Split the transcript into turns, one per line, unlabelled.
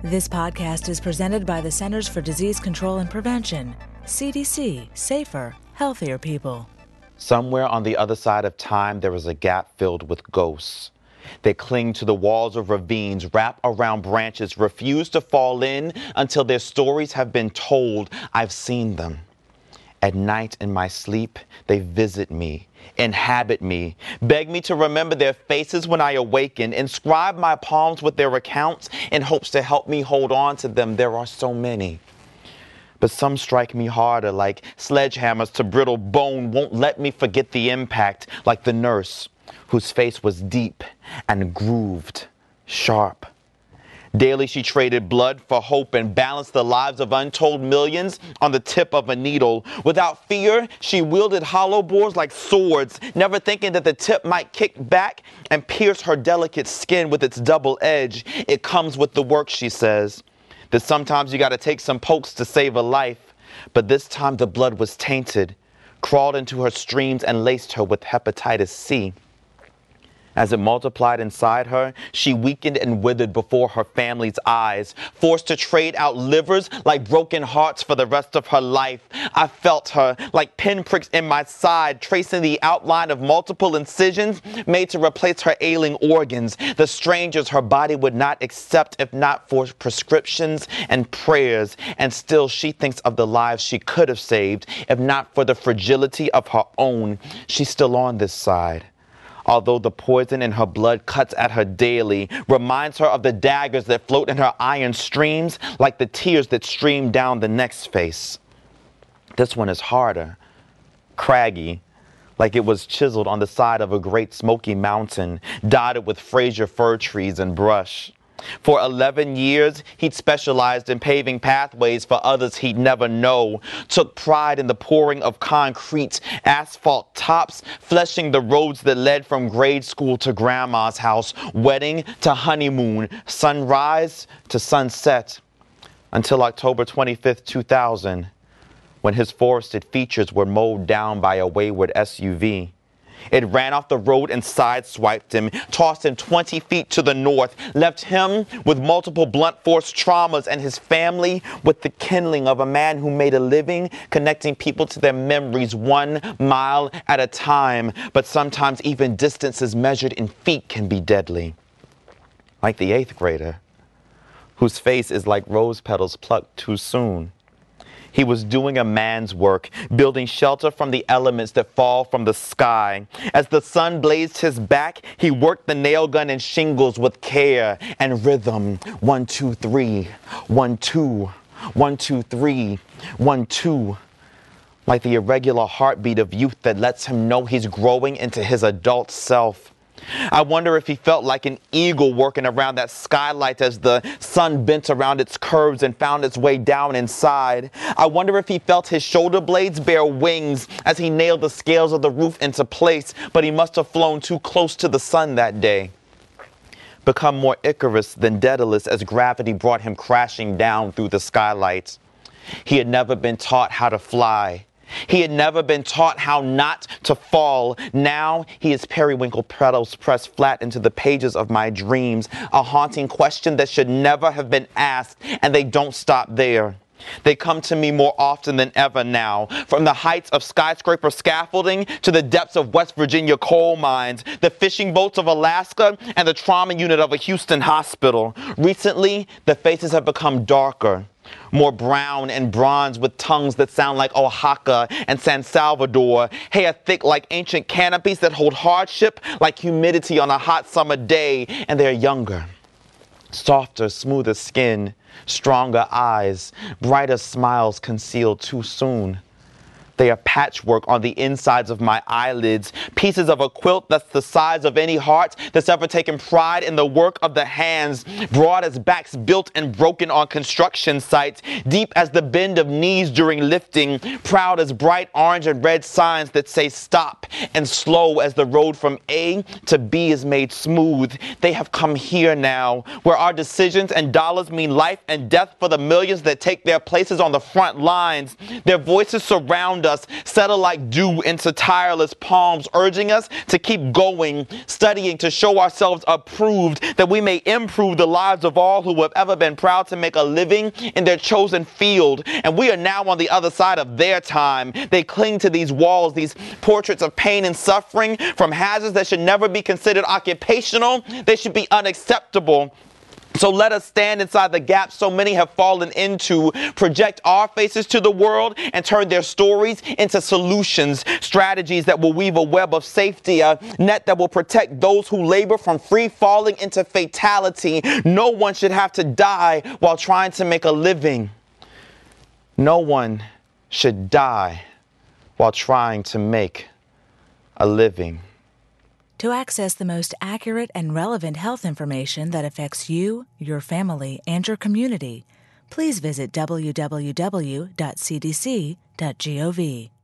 This podcast is presented by the Centers for Disease Control and Prevention. CDC, safer, healthier people.
Somewhere on the other side of time, there is a gap filled with ghosts. They cling to the walls of ravines, wrap around branches, refuse to fall in until their stories have been told. I've seen them. At night in my sleep, they visit me, inhabit me, beg me to remember their faces when I awaken, inscribe my palms with their accounts in hopes to help me hold on to them. There are so many. But some strike me harder, like sledgehammers to brittle bone, won't let me forget the impact, like the nurse whose face was deep and grooved, sharp. Daily she traded blood for hope and balanced the lives of untold millions on the tip of a needle. Without fear, she wielded hollow bores like swords, never thinking that the tip might kick back and pierce her delicate skin with its double edge. It comes with the work, she says, that sometimes you gotta take some pokes to save a life. But this time the blood was tainted, crawled into her streams and laced her with hepatitis C. As it multiplied inside her, she weakened and withered before her family's eyes, forced to trade out livers like broken hearts for the rest of her life. I felt her like pinpricks in my side, tracing the outline of multiple incisions made to replace her ailing organs, the strangers her body would not accept if not for prescriptions and prayers. And still she thinks of the lives she could have saved if not for the fragility of her own. She's still on this side. Although the poison in her blood cuts at her daily, reminds her of the daggers that float in her iron streams, like the tears that stream down the next face. This one is harder, craggy, like it was chiseled on the side of a great smoky mountain, dotted with Fraser fir trees and brush. For 11 years, he'd specialized in paving pathways for others he'd never know, took pride in the pouring of concrete, asphalt tops, fleshing the roads that led from grade school to grandma's house, wedding to honeymoon, sunrise to sunset, until October 25th, 2000, when his forested features were mowed down by a wayward SUV. It ran off the road and sideswiped him, tossed him 20 feet to the north, left him with multiple blunt force traumas and his family with the kindling of a man who made a living connecting people to their memories 1 mile at a time. But sometimes even distances measured in feet can be deadly. Like the 8th grader, whose face is like rose petals plucked too soon. He was doing a man's work, building shelter from the elements that fall from the sky. As the sun blazed his back, he worked the nail gun and shingles with care and rhythm. 1, 2, 3, 1, 2, 1, 2, 3, 1, 2. Like the irregular heartbeat of youth that lets him know he's growing into his adult self. I wonder if he felt like an eagle working around that skylight as the sun bent around its curves and found its way down inside. I wonder if he felt his shoulder blades bear wings as he nailed the scales of the roof into place, but he must have flown too close to the sun that day. Become more Icarus than Daedalus as gravity brought him crashing down through the skylight. He had never been taught how to fly. He had never been taught how not to fall. Now he is periwinkle petals pressed flat into the pages of my dreams, a haunting question that should never have been asked, and they don't stop there. They come to me more often than ever now, from the heights of skyscraper scaffolding to the depths of West Virginia coal mines, the fishing boats of Alaska, and the trauma unit of a Houston hospital. Recently, the faces have become darker, more brown and bronze, with tongues that sound like Oaxaca and San Salvador, hair thick like ancient canopies that hold hardship like humidity on a hot summer day, and they're younger. Softer, smoother skin, stronger eyes, brighter smiles concealed too soon. They are patchwork on the insides of my eyelids, pieces of a quilt that's the size of any heart that's ever taken pride in the work of the hands, broad as backs built and broken on construction sites, deep as the bend of knees during lifting, proud as bright orange and red signs that say stop, and slow as the road from A to B is made smooth. They have come here now, where our decisions and dollars mean life and death for the millions that take their places on the front lines. Their voices surround around us settle like dew into tireless palms, urging us to keep going, studying to show ourselves approved, that we may improve the lives of all who have ever been proud to make a living in their chosen field. And we are now on the other side of their time. They cling to these walls, these portraits of pain and suffering from hazards that should never be considered occupational. They should be unacceptable. So let us stand inside the gap so many have fallen into, project our faces to the world, and turn their stories into solutions, strategies that will weave a web of safety, a net that will protect those who labor from free falling into fatality. No one should have to die while trying to make a living. No one should die while trying to make a living.
To access the most accurate and relevant health information that affects you, your family, and your community, please visit www.cdc.gov.